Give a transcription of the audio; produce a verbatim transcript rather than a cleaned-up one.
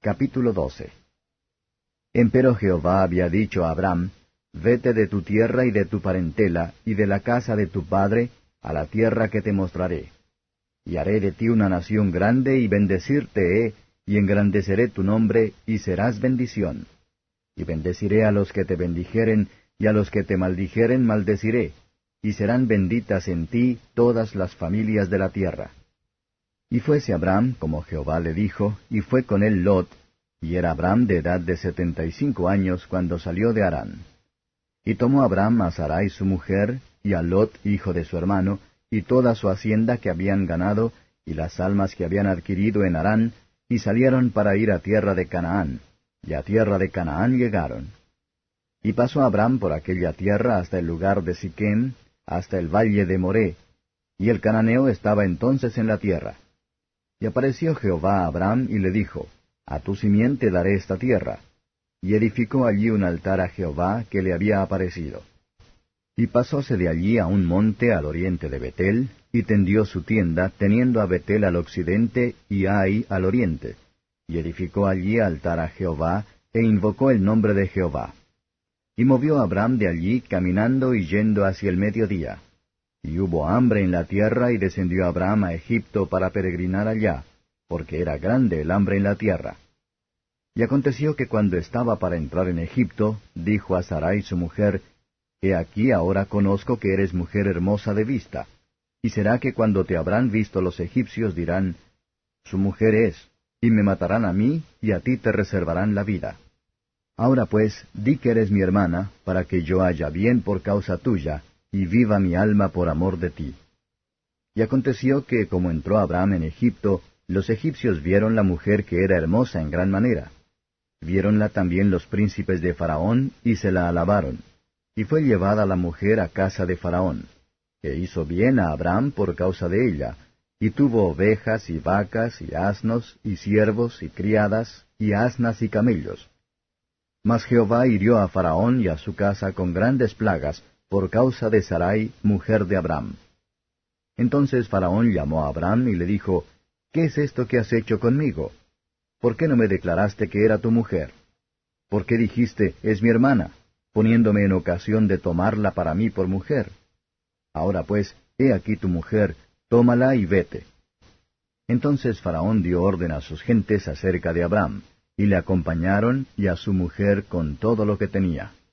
Capítulo doce. Empero Jehová había dicho a Abram, Vete de tu tierra y de tu parentela, y de la casa de tu padre, a la tierra que te mostraré. Y haré de ti una nación grande, y bendecirte he, y engrandeceré tu nombre, y serás bendición. Y bendeciré a los que te bendijeren, y a los que te maldijeren maldeciré, y serán benditas en ti todas las familias de la tierra. Y fuese Abram, como Jehová le dijo, y fue con él Lot, y era Abram de edad de setenta y cinco años cuando salió de Harán. Y tomó Abram a Sarai su mujer, y a Lot hijo de su hermano, y toda su hacienda que habían ganado, y las almas que habían adquirido en Harán, y salieron para ir a tierra de Canaán, y a tierra de Canaán llegaron. Y pasó Abram por aquella tierra hasta el lugar de Siquem, hasta el valle de Moré, y el cananeo estaba entonces en la tierra. Y apareció Jehová a Abram y le dijo, A tu simiente daré esta tierra. Y edificó allí un altar a Jehová que le había aparecido. Y pasóse de allí a un monte al oriente de Betel, y tendió su tienda, teniendo a Betel al occidente y Ai al oriente. Y edificó allí altar a Jehová, e invocó el nombre de Jehová. Y movió Abram de allí, caminando y yendo hacia el mediodía. Y hubo hambre en la tierra, y descendió Abram a Egipto para peregrinar allá, porque era grande el hambre en la tierra. Y aconteció que cuando estaba para entrar en Egipto, dijo a Sarai su mujer, He aquí ahora conozco que eres mujer hermosa de vista. Y será que cuando te habrán visto los egipcios dirán, Su mujer es, y me matarán a mí, y a ti te reservarán la vida. Ahora pues, di que eres mi hermana, para que yo haya bien por causa tuya, y viva mi alma por amor de ti. Y aconteció que, como entró Abram en Egipto, los egipcios vieron la mujer que era hermosa en gran manera. Viéronla también los príncipes de Faraón, y se la alabaron. Y fue llevada la mujer a casa de Faraón, que hizo bien a Abram por causa de ella, y tuvo ovejas y vacas y asnos y siervos y criadas y asnas y camellos. Mas Jehová hirió a Faraón y a su casa con grandes plagas, por causa de Sarai, mujer de Abram. Entonces Faraón llamó a Abram y le dijo, ¿Qué es esto que has hecho conmigo? ¿Por qué no me declaraste que era tu mujer? ¿Por qué dijiste, es mi hermana, poniéndome en ocasión de tomarla para mí por mujer? Ahora pues, he aquí tu mujer, tómala y vete. Entonces Faraón dio orden a sus gentes acerca de Abram, y le acompañaron y a su mujer con todo lo que tenía.